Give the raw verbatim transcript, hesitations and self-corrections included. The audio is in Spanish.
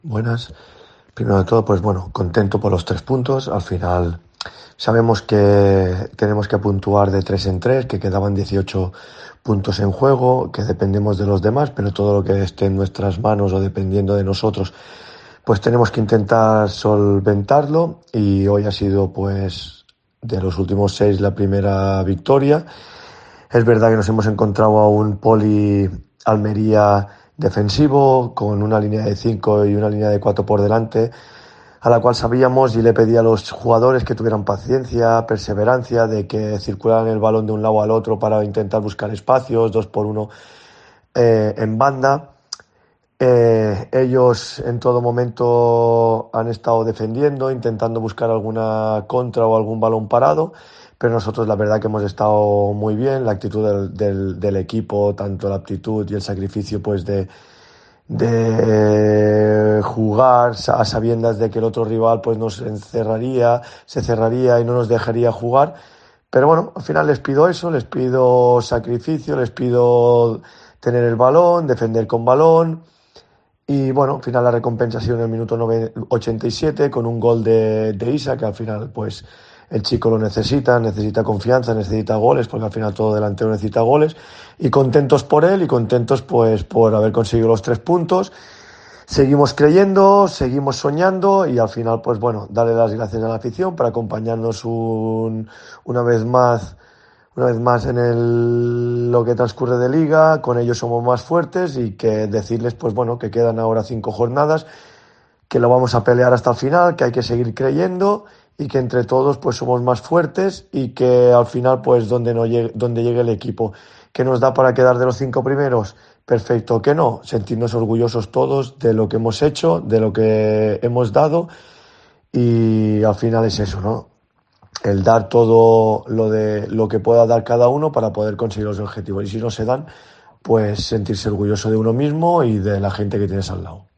Buenas. Primero de todo, pues bueno, contento por los tres puntos. Al final sabemos que tenemos que puntuar de tres en tres, que quedaban dieciocho puntos en juego, que dependemos de los demás, pero todo lo que esté en nuestras manos o dependiendo de nosotros, pues tenemos que intentar solventarlo. Y hoy ha sido, pues, de los últimos seis la primera victoria. Es verdad que nos hemos encontrado a un Poli Almería defensivo con una línea de cinco y una línea de cuatro por delante, a la cual sabíamos y le pedí a los jugadores que tuvieran paciencia, perseverancia, de que circularan el balón de un lado al otro para intentar buscar espacios, dos por uno eh, en banda. Eh, ellos en todo momento han estado defendiendo, intentando buscar alguna contra o algún balón parado, pero nosotros la verdad que hemos estado muy bien, la actitud del, del, del equipo, tanto la aptitud y el sacrificio pues de, de jugar a sabiendas de que el otro rival pues nos encerraría, se cerraría y no nos dejaría jugar. Pero bueno, al final les pido eso, les pido sacrificio, les pido tener el balón, defender con balón. Y bueno, al final la recompensa ha sido en el minuto ochenta y siete con un gol de, de Isa, que al final pues el chico lo necesita, necesita confianza, necesita goles, porque al final todo delantero necesita goles. Y contentos por él y contentos pues por haber conseguido los tres puntos. Seguimos creyendo, seguimos soñando y al final pues bueno, darle las gracias a la afición por acompañarnos un, una vez más una vez más en el, lo que transcurre de liga, con ellos somos más fuertes y que decirles, pues bueno, que quedan ahora cinco jornadas, que lo vamos a pelear hasta el final, que hay que seguir creyendo y que entre todos pues somos más fuertes y que al final pues donde, no llegue, donde llegue el equipo que nos da para quedar de los cinco primeros, perfecto que no, sentirnos orgullosos todos de lo que hemos hecho, de lo que hemos dado y al final es eso, ¿no? El dar todo lo de lo que pueda dar cada uno para poder conseguir los objetivos. Y si no se dan, pues sentirse orgulloso de uno mismo y de la gente que tienes al lado.